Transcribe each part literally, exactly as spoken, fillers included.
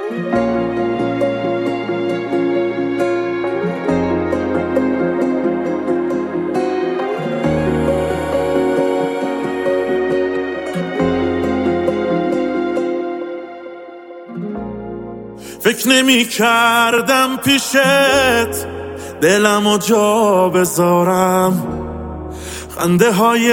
فکر نمی کردم پیشت دلمو جا بذارم، خنده های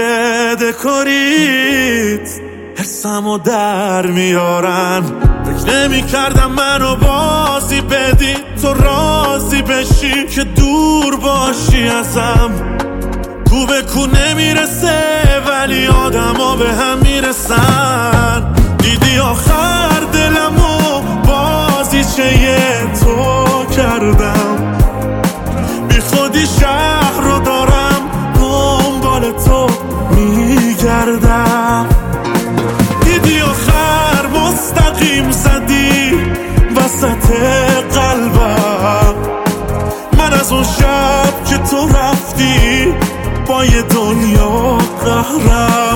دکوریت حسمو در میارن. فکر نمی کردم منو بازی بدی تو راضی بشی که دور باشی ازم. کو به کو نمیرسه ولی آدما به هم میرسن. دیدی آخر دلمو بازیچه تو کردم، بی خودی شهر رو دارم دنبال تو میگردم. دیدی آخر مستقیم زدی وسط قلبم، من از اون شب که تو رفتی با یه دنیا قهرم.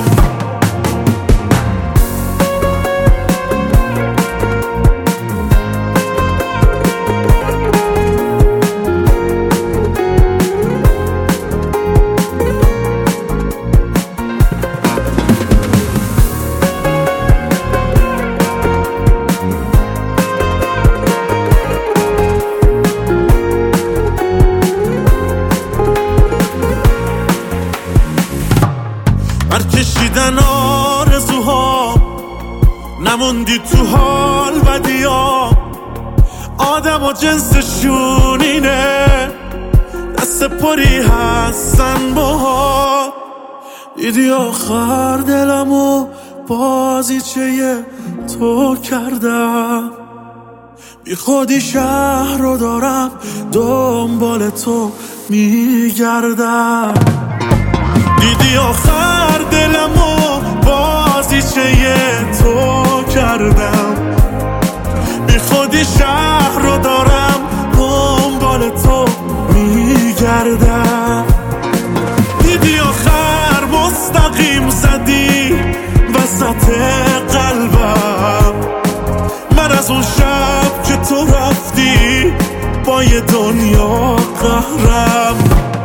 برکشیدن آرزوها نموندی تو حال بدیا، آدم و جنسشون اینه دست پری هستن باها. دیدی آخر دلمو بازیچه تو کردم، بی خودی شهر رو دارم دنبال تو میگردم. دیدی آخر دلمو بازیچه تو کردم، بی خودی شهر رو دارم دنبال تو میگردم. دیدی آخر مستقیم زدی وسط قلبم، من از اون شب که تو رفتی با یه دنیا قهرم.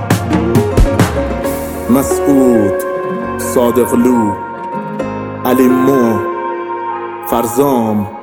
مسعود، صادقلو، علی مو، فرزام